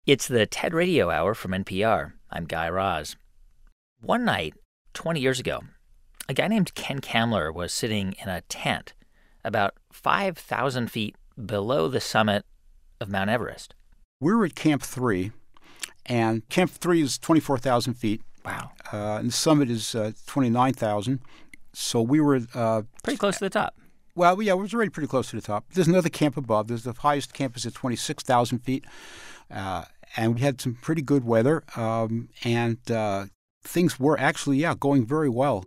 It's the TED Radio Hour from NPR. I'm Guy Raz. One night, 20 years ago, a guy named Ken Kamler was sitting in a tent about 5,000 feet below the summit of Mount Everest. We were at Camp 3, and Camp 3 is 24,000 feet. Wow. And the summit is 29,000. So we were... Pretty close to the top. Well, yeah, it was already pretty close to the top. There's another camp above. There's the highest camp is at 26,000 feet. And we had some pretty good weather, and things were actually, going very well.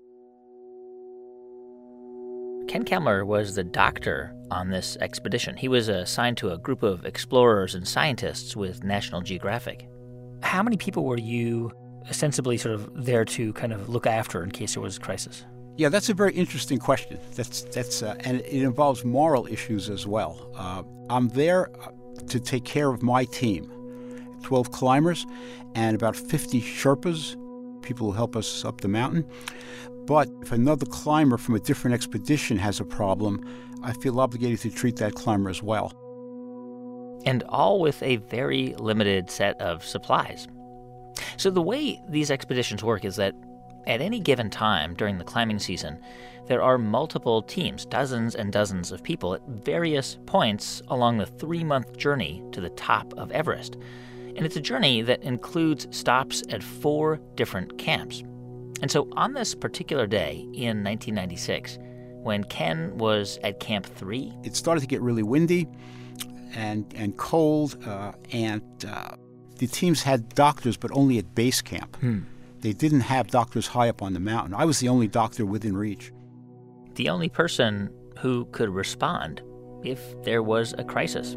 Ken Kamler was the doctor on this expedition. He was assigned to a group of explorers and scientists with National Geographic. How many people were you ostensibly sort of there to kind of look after in case there was a crisis? Yeah, that's a very interesting question. And it involves moral issues as well. I'm there to take care of my team, 12 climbers and about 50 Sherpas, people who help us up the mountain. But if another climber from a different expedition has a problem, I feel obligated to treat that climber as well. And all with a very limited set of supplies. So the way these expeditions work is that at any given time during the climbing season, there are multiple teams, dozens and dozens of people at various points along the 3-month journey to the top of Everest. And it's a journey that includes stops at 4 different camps. And so on this particular day in 1996, when Ken was at Camp 3... It started to get really windy and cold, and the teams had doctors, but only at base camp. They didn't have doctors high up on the mountain. I was the only doctor within reach. The only person who could respond if there was a crisis.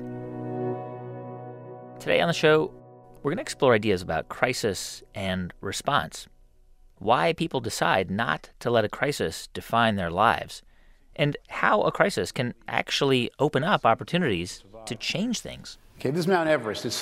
Today on the show, we're going to explore ideas about crisis and response, why people decide not to let a crisis define their lives, and how a crisis can actually open up opportunities to change things. Okay, this is Mount Everest. It's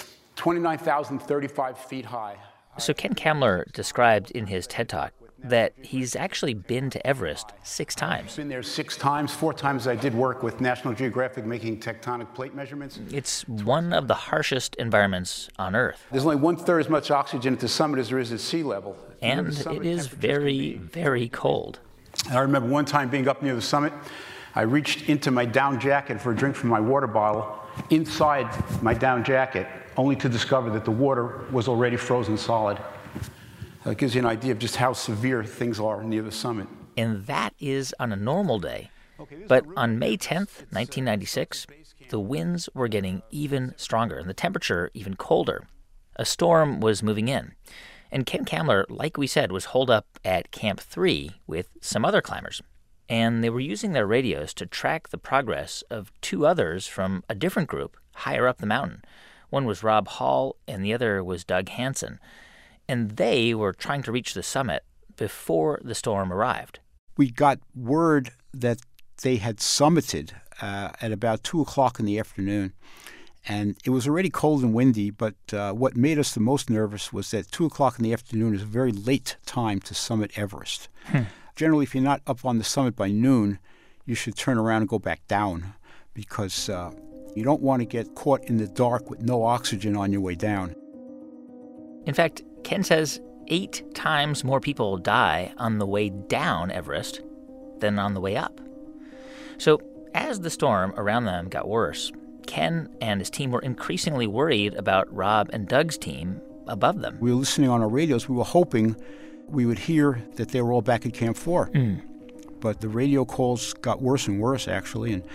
29,035 feet high. So Ken Kamler described in his TED Talk that he's actually been to Everest 6 times. I've been there 6 times. 4 times I did work with National Geographic making tectonic plate measurements. It's one of the harshest environments on Earth. There's only 1/3 as much oxygen at the summit as there is at sea level. And it is very, very cold. I remember one time being up near the summit. I reached into my down jacket for a drink from my water bottle, inside my down jacket, only to discover that the water was already frozen solid. That gives you an idea of just how severe things are near the summit. And that is on a normal day. But on May 10th, 1996, the winds were getting even stronger and the temperature even colder. A storm was moving in. And Ken Kamler, like we said, was holed up at Camp 3 with some other climbers. And they were using their radios to track the progress of 2 others from a different group higher up the mountain. One was Rob Hall, and the other was Doug Hansen. And they were trying to reach the summit before the storm arrived. We got word that they had summited at about 2 o'clock in the afternoon. And it was already cold and windy, but what made us the most nervous was that 2 o'clock in the afternoon is a very late time to summit Everest. Generally, if you're not up on the summit by noon, you should turn around and go back down because you don't want to get caught in the dark with no oxygen on your way down. In fact, Ken says 8 times more people die on the way down Everest than on the way up. So as the storm around them got worse, Ken and his team were increasingly worried about Rob and Doug's team above them. We were listening on our radios. We were hoping we would hear that they were all back at Camp 4. But the radio calls got worse and worse, actually. And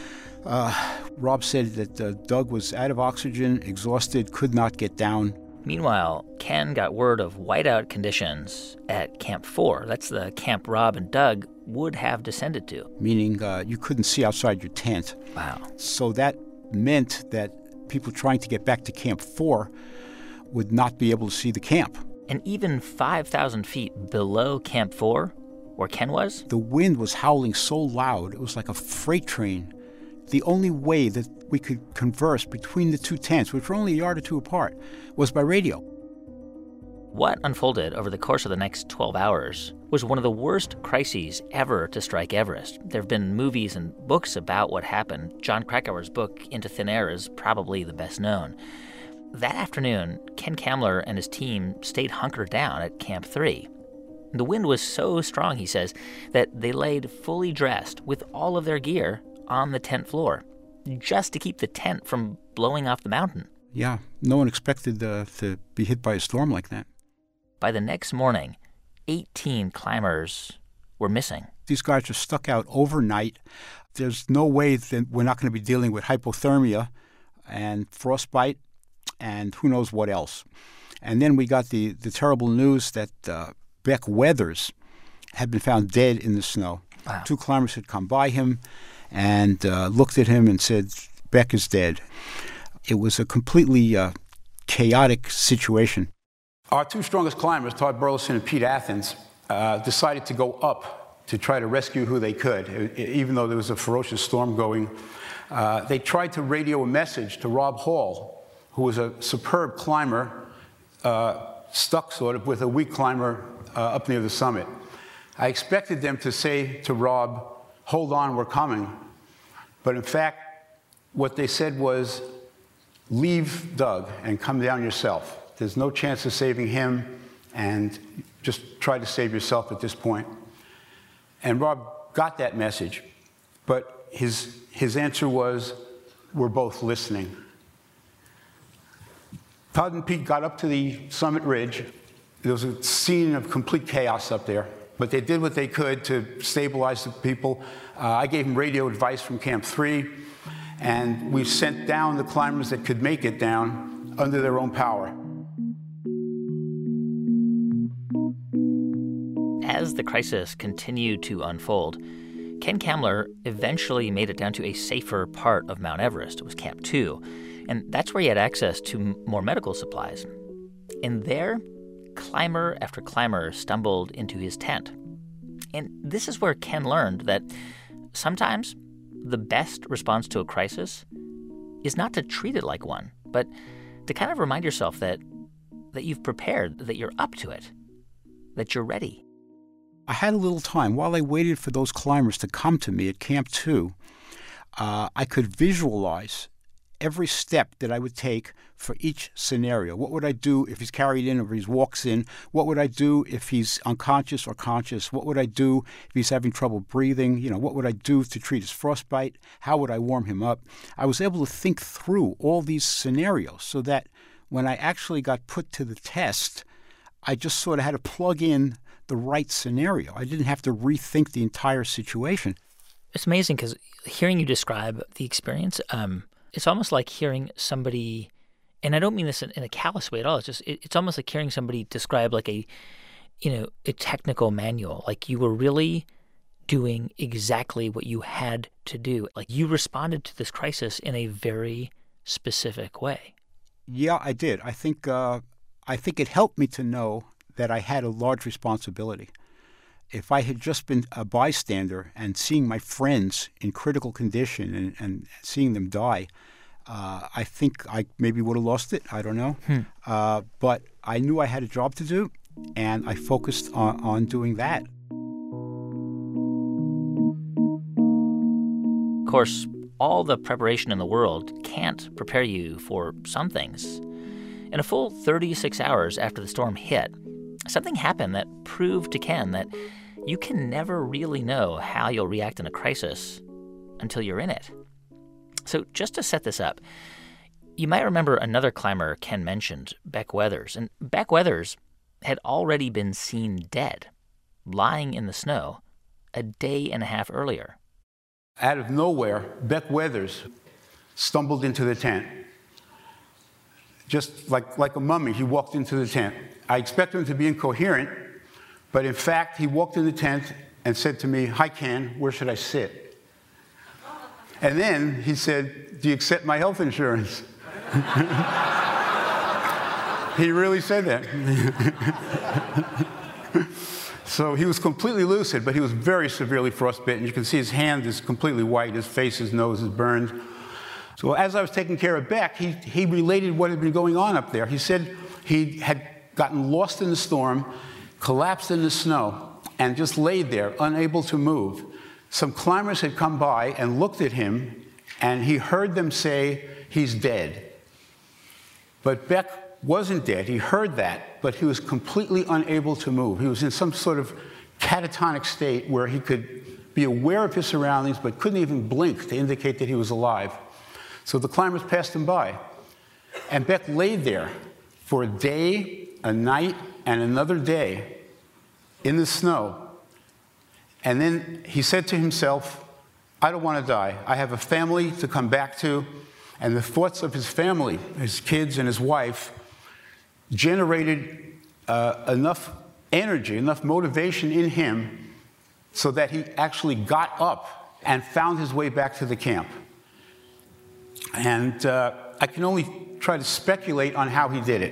Rob said that Doug was out of oxygen, exhausted, could not get down. Meanwhile, Ken got word of whiteout conditions at Camp 4. That's the camp Rob and Doug would have descended to. Meaning you couldn't see outside your tent. Wow. So that meant that people trying to get back to Camp 4 would not be able to see the camp. And even 5,000 feet below Camp 4, where Ken was? The wind was howling so loud, it was like a freight train. The only way that we could converse between the 2 tents, which were only a yard or 2 apart, was by radio. What unfolded over the course of the next 12 hours was one of the worst crises ever to strike Everest. There have been movies and books about what happened. Jon Krakauer's book, Into Thin Air, is probably the best known. That afternoon, Ken Kamler and his team stayed hunkered down at Camp 3. The wind was so strong, he says, that they laid fully dressed with all of their gear on the tent floor, just to keep the tent from blowing off the mountain. Yeah, no one expected to be hit by a storm like that. By the next morning, 18 climbers were missing. These guys are stuck out overnight. There's no way that we're not going to be dealing with hypothermia and frostbite and who knows what else. And then we got the terrible news that Beck Weathers had been found dead in the snow. Wow. 2 climbers had come by him and looked at him and said, Beck is dead. It was a completely chaotic situation. Our 2 strongest climbers, Todd Burleson and Pete Athens, decided to go up to try to rescue who they could, even though there was a ferocious storm going. They tried to radio a message to Rob Hall, who was a superb climber, stuck sort of with a weak climber up near the summit. I expected them to say to Rob, hold on, we're coming. But in fact, what they said was, leave Doug and come down yourself. There's no chance of saving him, and just try to save yourself at this point. And Rob got that message, but his answer was, we're both listening. Todd and Pete got up to the summit ridge. There was a scene of complete chaos up there, but they did what they could to stabilize the people. I gave them radio advice from Camp 3, and we sent down the climbers that could make it down under their own power. As the crisis continued to unfold, Ken Kamler eventually made it down to a safer part of Mount Everest. It was Camp 2, and that's where he had access to more medical supplies. And there, climber after climber stumbled into his tent. And this is where Ken learned that sometimes the best response to a crisis is not to treat it like one, but to kind of remind yourself that you've prepared, that you're up to it, that you're ready. I had a little time. While I waited for those climbers to come to me at Camp 2, I could visualize every step that I would take for each scenario. What would I do if he's carried in or he walks in? What would I do if he's unconscious or conscious? What would I do if he's having trouble breathing? What would I do to treat his frostbite? How would I warm him up? I was able to think through all these scenarios so that when I actually got put to the test, I just sort of had to plug in the right scenario. I didn't have to rethink the entire situation. It's amazing because hearing you describe the experience, it's almost like hearing somebody, and I don't mean this in a callous way at all. It's almost like hearing somebody describe like a technical manual. Like you were really doing exactly what you had to do. Like you responded to this crisis in a very specific way. Yeah, I did. I think it helped me to know that I had a large responsibility. If I had just been a bystander and seeing my friends in critical condition and seeing them die, I think I maybe would have lost it. I don't know. But I knew I had a job to do, and I focused on doing that. Of course, all the preparation in the world can't prepare you for some things. In a full 36 hours after the storm hit, something happened that proved to Ken that you can never really know how you'll react in a crisis until you're in it. So just to set this up, you might remember another climber Ken mentioned, Beck Weathers. And Beck Weathers had already been seen dead, lying in the snow, a day and a half earlier. Out of nowhere, Beck Weathers stumbled into the tent. Just like a mummy, he walked into the tent. I expected him to be incoherent, but in fact, he walked in the tent and said to me, "Hi, Ken, where should I sit?" And then he said, "Do you accept my health insurance?" He really said that. So he was completely lucid, but he was very severely frostbitten. You can see his hand is completely white, his face, his nose is burned. So as I was taking care of Beck, he related what had been going on up there. He said he had gotten lost in the storm, collapsed in the snow, and just laid there, unable to move. Some climbers had come by and looked at him, and he heard them say, "He's dead." But Beck wasn't dead. He heard that, but he was completely unable to move. He was in some sort of catatonic state where he could be aware of his surroundings but couldn't even blink to indicate that he was alive. So the climbers passed him by. And Beck laid there for a day, a night, and another day in the snow. And then he said to himself, I don't want to die. I have a family to come back to. And the thoughts of his family, his kids and his wife, generated enough energy, enough motivation in him so that he actually got up and found his way back to the camp. And I can only try to speculate on how he did it.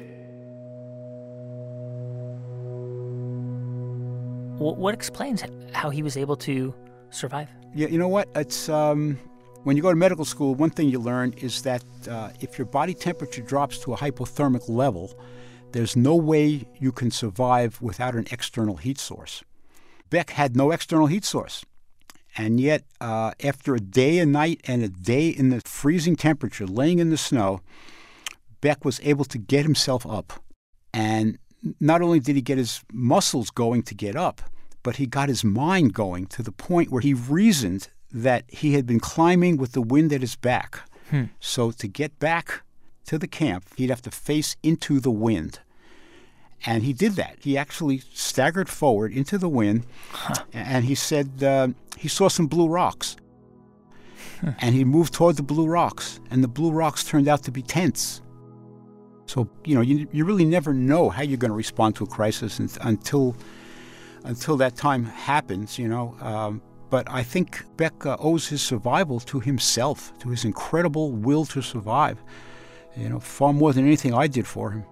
What explains how he was able to survive? Yeah, you know what? It's when you go to medical school, one thing you learn is that if your body temperature drops to a hypothermic level, there's no way you can survive without an external heat source. Beck had no external heat source. And yet, after a day, a night, and a day in the freezing temperature, laying in the snow, Beck was able to get himself up. And not only did he get his muscles going to get up, but he got his mind going to the point where he reasoned that he had been climbing with the wind at his back. So to get back to the camp, he'd have to face into the wind. And he did that. He actually staggered forward into the wind, and he said he saw some blue rocks. And he moved toward the blue rocks, and the blue rocks turned out to be tents. So, you really never know how you're going to respond to a crisis until that time happens, But I think Beck owes his survival to himself, to his incredible will to survive, far more than anything I did for him.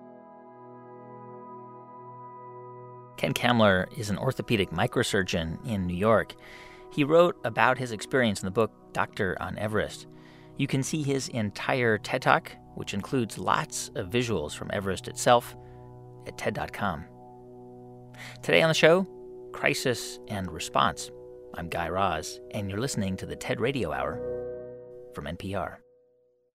Ken Kamler is an orthopedic microsurgeon in New York. He wrote about his experience in the book Doctor on Everest. You can see his entire TED Talk, which includes lots of visuals from Everest itself, at TED.com. Today on the show, Crisis and Response. I'm Guy Raz, and you're listening to the TED Radio Hour from NPR.